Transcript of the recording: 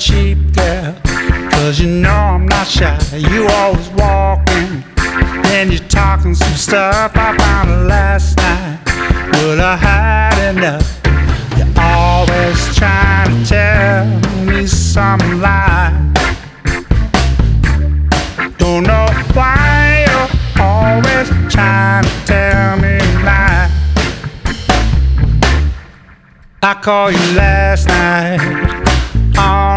sheep, girl, 'cause you know I'm not shy. You always walking, then you're talking some stuff I found out last night. Well, I had enough. You're always trying to tell me some lie. Don't know why you're always trying to tell me lie. I called you last night